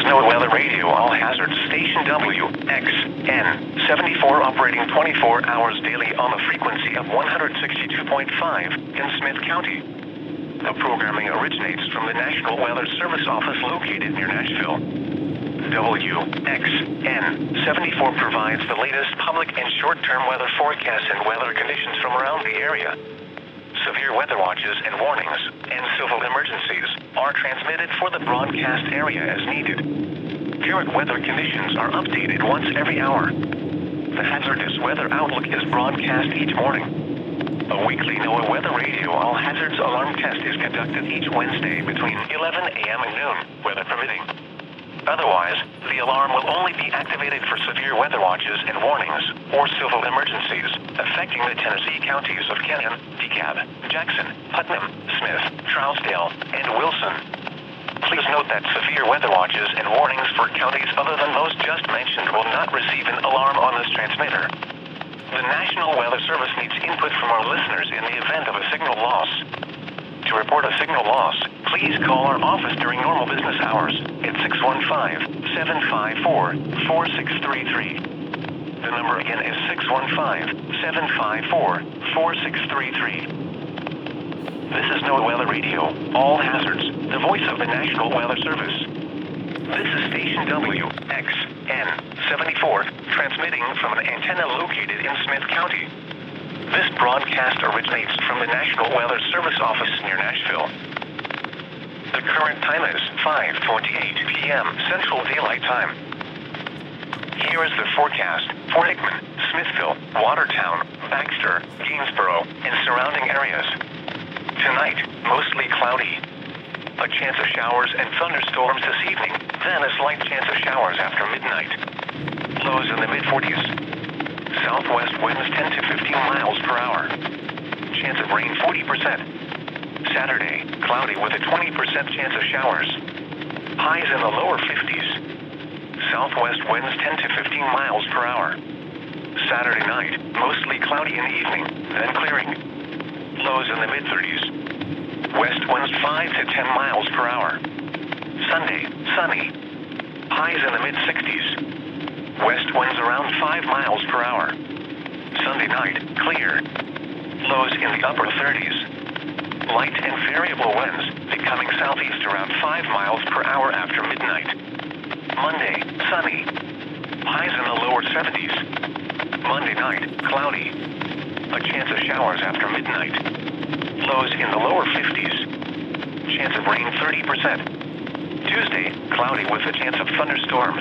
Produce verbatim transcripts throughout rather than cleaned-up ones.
No Weather Radio All Hazards Station W X N seventy-four operating twenty-four hours daily on a frequency of one hundred sixty-two point five in Smith County. The programming originates from the National Weather Service office located near Nashville. W X N seventy-four provides the latest public and short-term weather forecasts and weather conditions from around the area. Severe weather watches and warnings and civil emergencies are transmitted for the broadcast area as needed. Current weather conditions are updated once every hour. The hazardous weather outlook is broadcast each morning. A weekly NOAA Weather Radio All Hazards Alarm Test is conducted each Wednesday between eleven a m and noon, weather permitting. Otherwise, the alarm will only be activated for severe weather watches and warnings or civil emergencies affecting the Tennessee counties of Kenton, DeKalb, Jackson, Putnam, Smith, Trousdale, and Wilson. Please note that severe weather watches and warnings for counties other than those just mentioned will not receive an alarm on this transmitter. The National Weather Service needs input from our listeners in the event of a signal loss. To report a signal loss, please call our office during normal business hours at six one five, seven five four, four six three three. The number again is six one five, seven five four, four six three three. This is NOAA Weather Radio, All Hazards, the voice of the National Weather Service. This is Station W X N seventy-four, transmitting from an antenna located in Smith County. This broadcast originates from the National Weather Service office near Nashville. The current time is five twenty-eight p m Central Daylight Time. Here is the forecast for Hickman, Smithville, Watertown, Baxter, Gainsboro, and surrounding areas. Tonight, mostly cloudy. A chance of showers and thunderstorms this evening, then a slight chance of showers after midnight. Lows in the mid forties. Southwest winds ten to fifteen miles per hour. Chance of rain forty percent. Saturday, cloudy with a twenty percent chance of showers. Highs in the lower fifties. Southwest winds ten to fifteen miles per hour. Saturday night, mostly cloudy in the evening, then clearing. Lows in the mid thirties. West winds five to ten miles per hour. Sunday, sunny. Highs in the mid sixties. West winds around five miles per hour. Sunday night, clear. Lows in the upper thirties. Light and variable winds becoming southeast around five miles per hour after midnight. Monday, sunny. Highs in the lower seventies. Monday night, cloudy. A chance of showers after midnight. Lows in the lower fifties. Chance of rain thirty percent. Tuesday, cloudy with a chance of thunderstorms.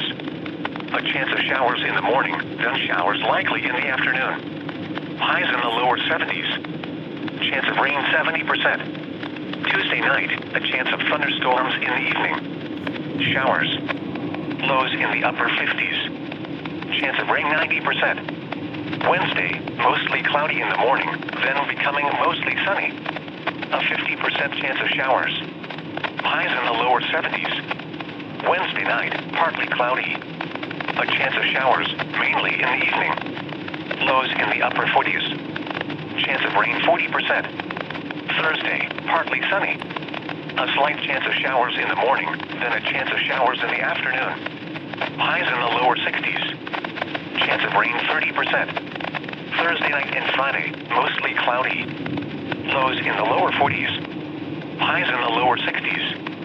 A chance of showers in the morning, then showers likely in the afternoon. Highs in the lower seventies. Chance of rain seventy percent. Tuesday night, a chance of thunderstorms in the evening. Showers. Lows in the upper fifties. Chance of rain ninety percent. Wednesday, mostly cloudy in the morning, then becoming mostly sunny. A fifty percent chance of showers. Highs in the lower seventies. Wednesday night, partly cloudy. A chance of showers, mainly in the evening. Lows in the upper forties. Chance of rain forty percent. Thursday, partly sunny. A slight chance of showers in the morning, then a chance of showers in the afternoon. Highs in the lower sixties. Chance of rain thirty percent. Thursday night and Friday, mostly cloudy. Lows in the lower forties. Highs in the lower sixties.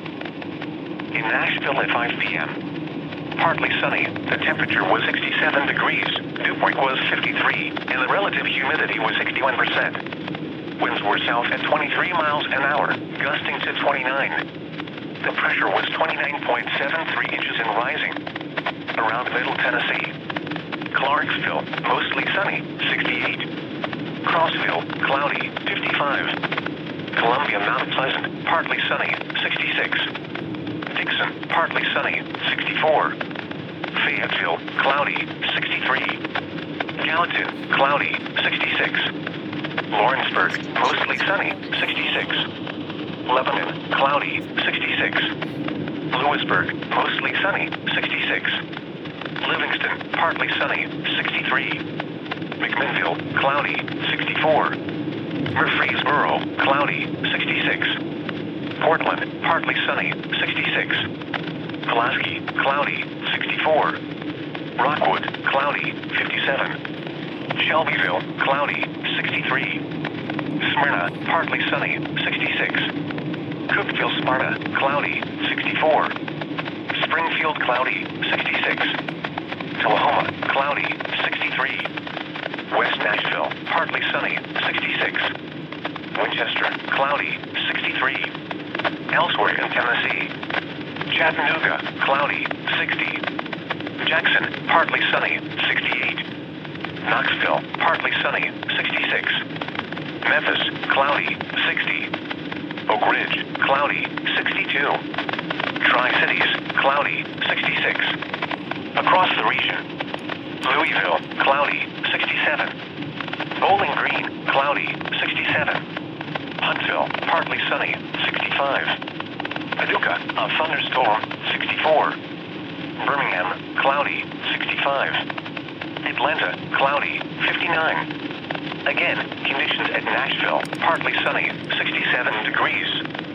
In Nashville at five p m Partly sunny, the temperature was sixty-seven degrees, dew point was fifty-three, and the relative humidity was sixty-one percent. Winds were south at twenty-three miles an hour, gusting to twenty-nine. The pressure was twenty-nine point seven three inches and rising. Around Middle Tennessee. Clarksville, mostly sunny, sixty-eight. Crossville, cloudy, fifty-five. Columbia Mount Pleasant, partly sunny, sixty-six. Dixon, partly sunny, sixty-four. Fayetteville, cloudy, sixty-three. Gallatin, cloudy, sixty-six. Lawrenceburg, mostly sunny, sixty-six. Lebanon, cloudy, sixty-six. Lewisburg, mostly sunny, sixty-six. Livingston, partly sunny, sixty-three. McMinnville, cloudy, sixty-four. Murfreesboro, cloudy, sixty-six. Portland, partly sunny, sixty-six. Pulaski, cloudy, sixty-four. Rockwood, cloudy, fifty-seven. Shelbyville, cloudy, sixty-three. Smyrna, partly sunny, sixty-six. Cookeville, Sparta, cloudy, sixty-four. Springfield, cloudy, sixty-six. Tullahoma, cloudy, sixty-three. West Nashville, partly sunny, sixty-six. Winchester, cloudy, sixty-three. Elsewhere in Tennessee. Chattanooga, cloudy, sixty. Jackson, partly sunny, sixty-eight. Knoxville, partly sunny, sixty-six. Memphis, cloudy, sixty. Oak Ridge, cloudy, sixty-two. Tri-Cities, cloudy, sixty-six. Across the region. Louisville, cloudy, sixty-seven. Bowling Green, cloudy, sixty-seven. Huntsville, partly sunny, sixty-five. Paducah, a thunderstorm, sixty-four. Birmingham, cloudy, sixty-five. Atlanta, cloudy, fifty-nine. Again, conditions at Nashville, partly sunny, sixty-seven degrees.